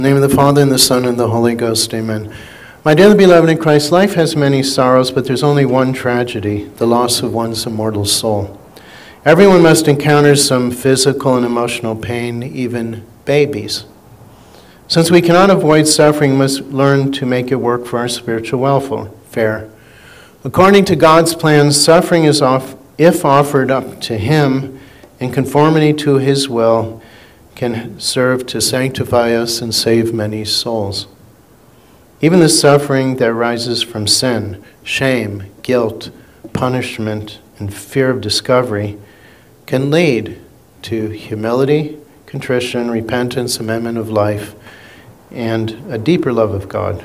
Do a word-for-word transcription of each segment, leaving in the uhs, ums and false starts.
In the name of the Father, and the Son, and the Holy Ghost, amen. My dearly beloved in Christ, life has many sorrows, but there's only one tragedy, the loss of one's immortal soul. Everyone must encounter some physical and emotional pain, even babies. Since we cannot avoid suffering, we must learn to make it work for our spiritual welfare. According to God's plan, suffering is, off, if offered up to Him in conformity to His will, can serve to sanctify us and save many souls. Even the suffering that arises from sin, shame, guilt, punishment, and fear of discovery can lead to humility, contrition, repentance, amendment of life, and a deeper love of God.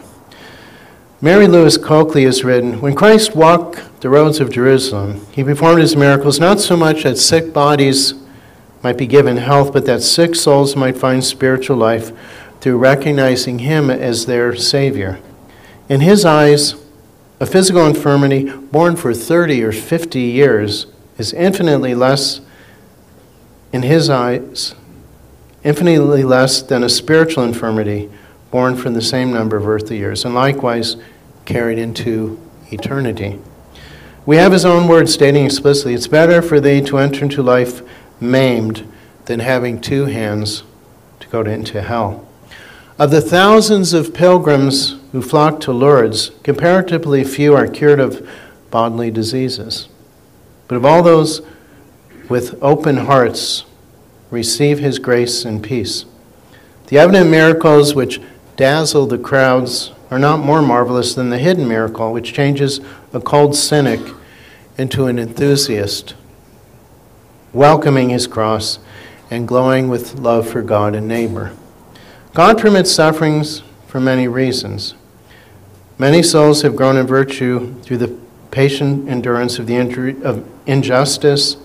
Mary Louise Coakley has written, when Christ walked the roads of Jerusalem, He performed His miracles not so much that sick bodies might be given health, but that sick souls might find spiritual life through recognizing Him as their Savior. In His eyes, a physical infirmity borne for thirty or fifty years is infinitely less, in His eyes, infinitely less than a spiritual infirmity borne for the same number of earthly years, and likewise carried into eternity. We have His own words stating explicitly, it's better for thee to enter into life maimed than having two hands to go into hell. Of the thousands of pilgrims who flock to Lourdes, comparatively few are cured of bodily diseases. But of all those with open hearts, receive His grace and peace. The evident miracles which dazzle the crowds are not more marvelous than the hidden miracle which changes a cold cynic into an enthusiast, welcoming His cross and glowing with love for God and neighbor. God permits sufferings for many reasons. Many souls have grown in virtue through the patient endurance of the injury, of injustice,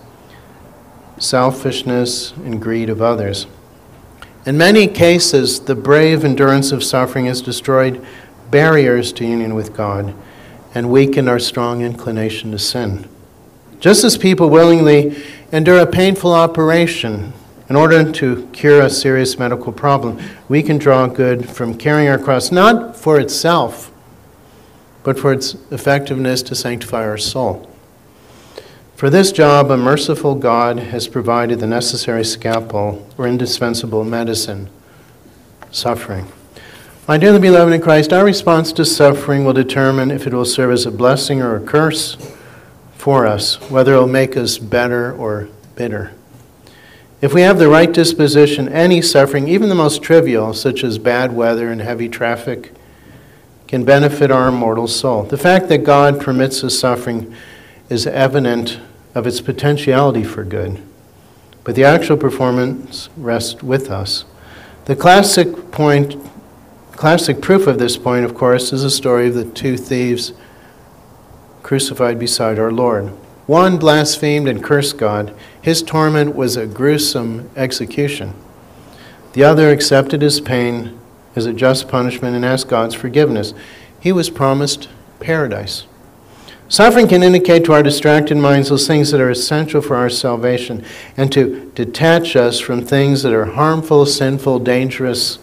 selfishness, and greed of others. In many cases, the brave endurance of suffering has destroyed barriers to union with God and weakened our strong inclination to sin. Just as people willingly endure a painful operation in order to cure a serious medical problem, we can draw good from carrying our cross, not for itself, but for its effectiveness to sanctify our soul. For this job, a merciful God has provided the necessary scalpel or indispensable medicine, suffering. My dearly beloved in Christ, our response to suffering will determine if it will serve as a blessing or a curse for us, whether it will make us better or bitter. If we have the right disposition, any suffering, even the most trivial, such as bad weather and heavy traffic, can benefit our immortal soul. The fact that God permits us suffering is evident of its potentiality for good, but the actual performance rests with us. The classic point, classic proof of this point, of course, is the story of the two thieves crucified beside our Lord. One blasphemed and cursed God. His torment was a gruesome execution. The other accepted his pain as a just punishment and asked God's forgiveness. He was promised paradise. Suffering can indicate to our distracted minds those things that are essential for our salvation and to detach us from things that are harmful, sinful, dangerous,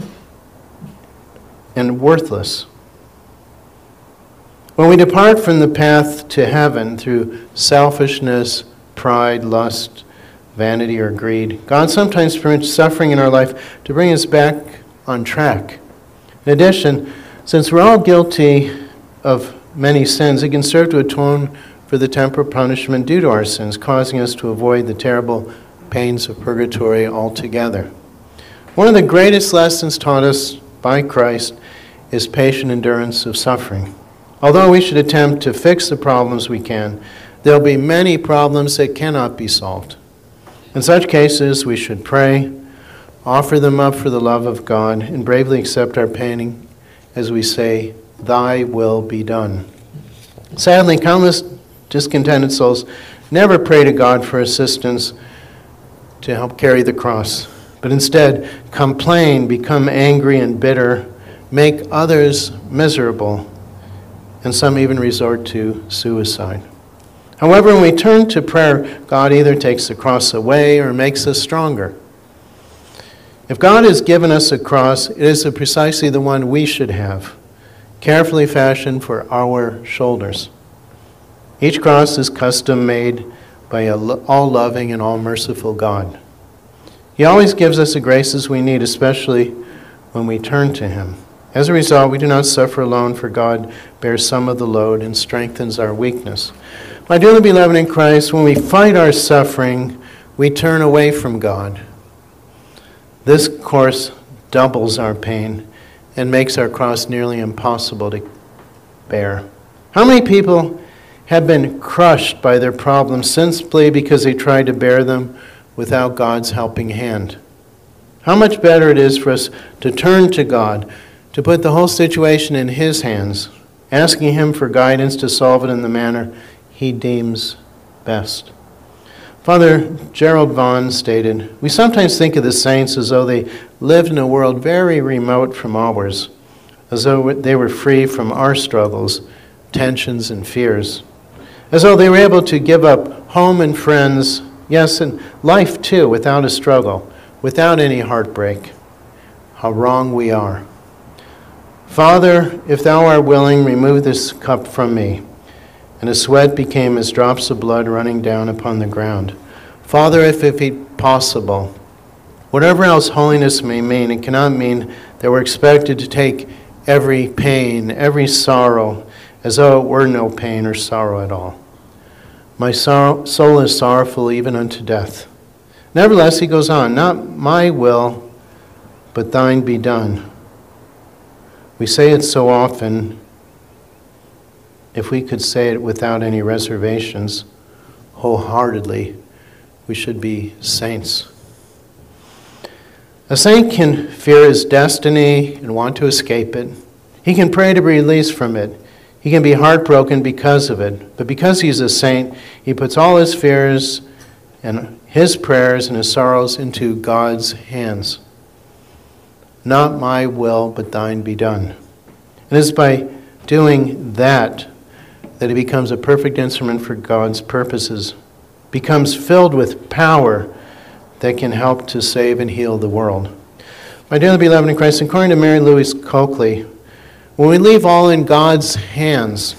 and worthless. When we depart from the path to heaven through selfishness, pride, lust, vanity, or greed, God sometimes permits suffering in our life to bring us back on track. In addition, since we're all guilty of many sins, it can serve to atone for the temporal punishment due to our sins, causing us to avoid the terrible pains of purgatory altogether. One of the greatest lessons taught us by Christ is patient endurance of suffering. Although we should attempt to fix the problems we can, there will be many problems that cannot be solved. In such cases, we should pray, offer them up for the love of God, and bravely accept our pain as we say, Thy will be done. Sadly, countless discontented souls never pray to God for assistance to help carry the cross, but instead complain, become angry and bitter, make others miserable, and some even resort to suicide. However, when we turn to prayer, God either takes the cross away or makes us stronger. If God has given us a cross, it is precisely the one we should have, carefully fashioned for our shoulders. Each cross is custom made by an all-loving and all-merciful God. He always gives us the graces we need, especially when we turn to Him. As a result, we do not suffer alone, for God bears some of the load and strengthens our weakness. My dearly beloved in Christ, when we fight our suffering, we turn away from God. This course doubles our pain and makes our cross nearly impossible to bear. How many people have been crushed by their problems simply because they tried to bear them without God's helping hand? How much better it is for us to turn to God, to put the whole situation in His hands, asking Him for guidance to solve it in the manner He deems best. Father Gerald Vaughan stated, "We sometimes think of the saints as though they lived in a world very remote from ours, as though they were free from our struggles, tensions, and fears, as though they were able to give up home and friends, yes, and life too, without a struggle, without any heartbreak. How wrong we are. Father, if Thou art willing, remove this cup from me." And his sweat became as drops of blood running down upon the ground. Father, if it be possible, whatever else holiness may mean, it cannot mean that we're expected to take every pain, every sorrow, as though it were no pain or sorrow at all. My sorrow, soul is sorrowful even unto death. Nevertheless, he goes on, not my will, but thine be done. We say it so often. If we could say it without any reservations, wholeheartedly, we should be saints. A saint can fear his destiny and want to escape it. He can pray to be released from it. He can be heartbroken because of it. But because he's a saint, he puts all his fears and his prayers and his sorrows into God's hands. Not my will, but thine be done. And it's by doing that that he becomes a perfect instrument for God's purposes, becomes filled with power that can help to save and heal the world. My dearly beloved in Christ, according to Mary Louise Coakley, when we leave all in God's hands,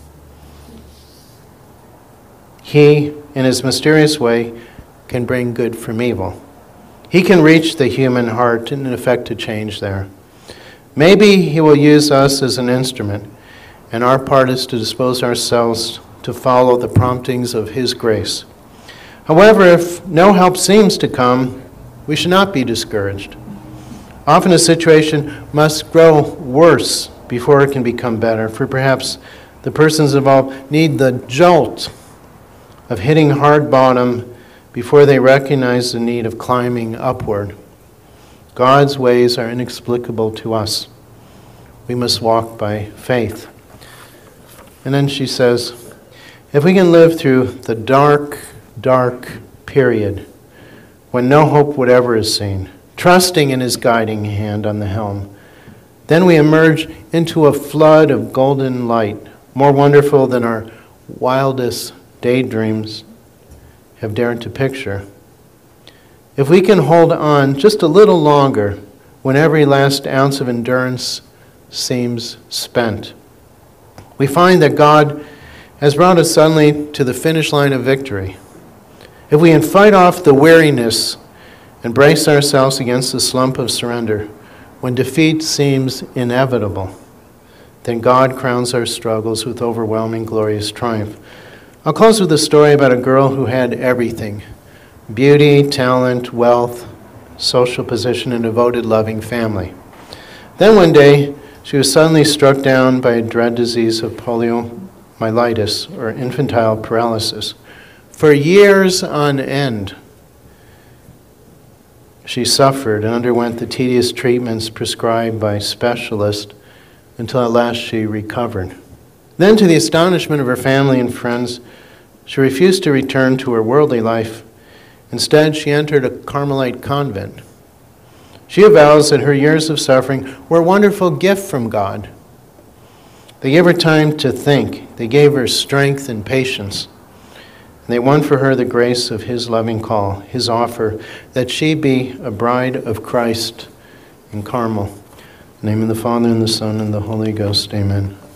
He, in His mysterious way, can bring good from evil. He can reach the human heart and effect a change there. Maybe He will use us as an instrument, and our part is to dispose ourselves to follow the promptings of His grace. However, if no help seems to come, we should not be discouraged. Often a situation must grow worse before it can become better, for perhaps the persons involved need the jolt of hitting hard bottom before they recognize the need of climbing upward. God's ways are inexplicable to us. We must walk by faith. And then she says, if we can live through the dark, dark period when no hope whatever is seen, trusting in His guiding hand on the helm, then we emerge into a flood of golden light, more wonderful than our wildest daydreams have dared to picture. If we can hold on just a little longer when every last ounce of endurance seems spent, we find that God has brought us suddenly to the finish line of victory. If we can fight off the weariness and brace ourselves against the slump of surrender when defeat seems inevitable, then God crowns our struggles with overwhelming glorious triumph. I'll close with a story about a girl who had everything: beauty, talent, wealth, social position, and a devoted, loving family. Then one day, she was suddenly struck down by a dread disease of poliomyelitis, or infantile paralysis. For years on end, she suffered and underwent the tedious treatments prescribed by specialists until at last she recovered. Then, to the astonishment of her family and friends, she refused to return to her worldly life. Instead, she entered a Carmelite convent. She avows that her years of suffering were a wonderful gift from God. They gave her time to think. They gave her strength and patience. And they won for her the grace of his loving call, his offer, that she be a bride of Christ in Carmel. In the name of the Father, and the Son, and the Holy Ghost, amen.